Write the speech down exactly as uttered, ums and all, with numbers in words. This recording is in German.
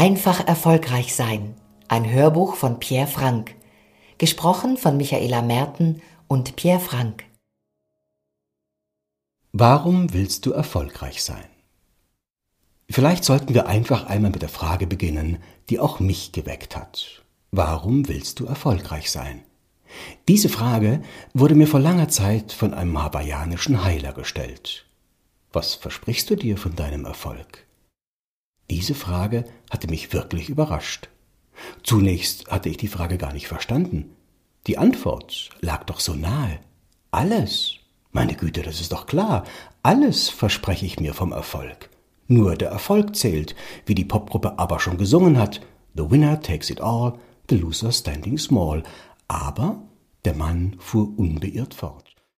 Einfach erfolgreich sein. Ein Hörbuch von Pierre Frank. Gesprochen von Michaela Merten und Pierre Frank. Warum willst du erfolgreich sein? Vielleicht sollten wir einfach einmal mit der Frage beginnen, die auch mich geweckt hat. Warum willst du erfolgreich sein? Diese Frage wurde mir vor langer Zeit von einem hawaiianischen Heiler gestellt. Was versprichst du dir von deinem Erfolg? Diese Frage hatte mich wirklich überrascht. Zunächst hatte ich die Frage gar nicht verstanden. Die Antwort lag doch so nahe. Alles. Meine Güte, das ist doch klar. Alles verspreche ich mir vom Erfolg. Nur der Erfolg zählt, wie die Popgruppe ABBA schon gesungen hat. The winner takes it all, the loser standing small. Aber der Mann fuhr unbeirrt fort.